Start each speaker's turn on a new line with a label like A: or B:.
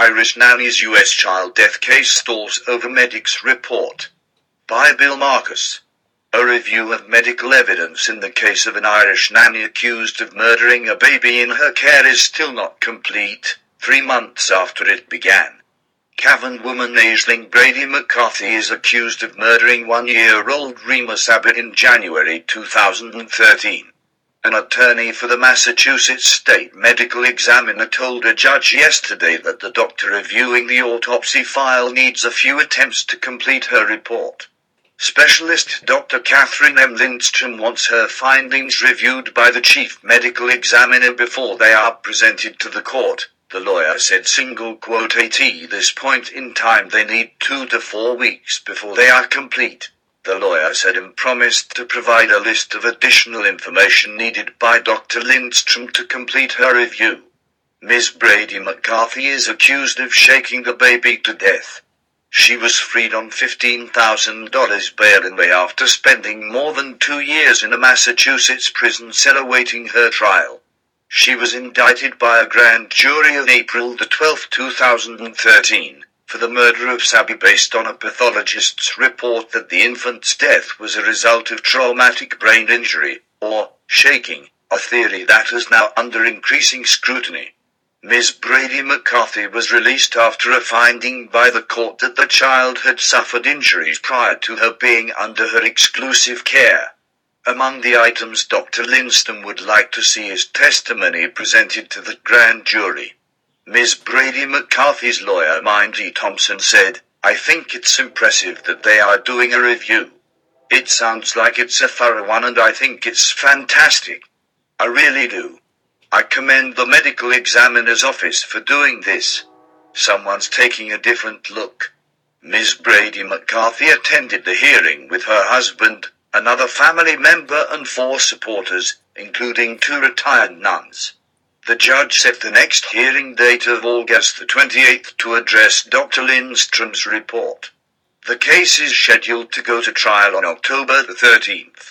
A: Irish nanny's U.S. child death case stalls over medic's report. By Bill Marcus. A review of medical evidence in the case of an Irish nanny accused of murdering a baby in her care is still not complete, 3 months after it began. Cavan woman Aisling Brady McCarthy is accused of murdering 1-year-old Remus Abbott in January 2013. An attorney for the Massachusetts State Medical Examiner told a judge yesterday that the doctor reviewing the autopsy file needs a few attempts to complete her report. Specialist Dr. Catherine M. Lindstrom wants her findings reviewed by the chief medical examiner before they are presented to the court, the lawyer said. At this point in time they need 2 to 4 weeks before they are complete, the lawyer said, and promised to provide a list of additional information needed by Dr. Lindstrom to complete her review. Ms. Brady McCarthy is accused of shaking the baby to death. She was freed on $15,000 bail after spending more than 2 years in a Massachusetts prison cell awaiting her trial. She was indicted by a grand jury on April 12, 2013, for the murder of Sabi based on a pathologist's report that the infant's death was a result of traumatic brain injury, or shaking, a theory that is now under increasing scrutiny. Ms. Brady McCarthy was released after a finding by the court that the child had suffered injuries prior to her being under her exclusive care. Among the items Dr. Lindstrom would like to see is testimony presented to the grand jury. Ms. Brady McCarthy's lawyer Mindy Thompson said, "I think it's impressive that they are doing a review. It sounds like it's a thorough one and I think it's fantastic. I really do. I commend the medical examiner's office for doing this. Someone's taking a different look." Ms. Brady McCarthy attended the hearing with her husband, another family member and 4 supporters, including 2 retired nuns. The judge set the next hearing date of August 28 to address Dr. Lindstrom's report. The case is scheduled to go to trial on October 13.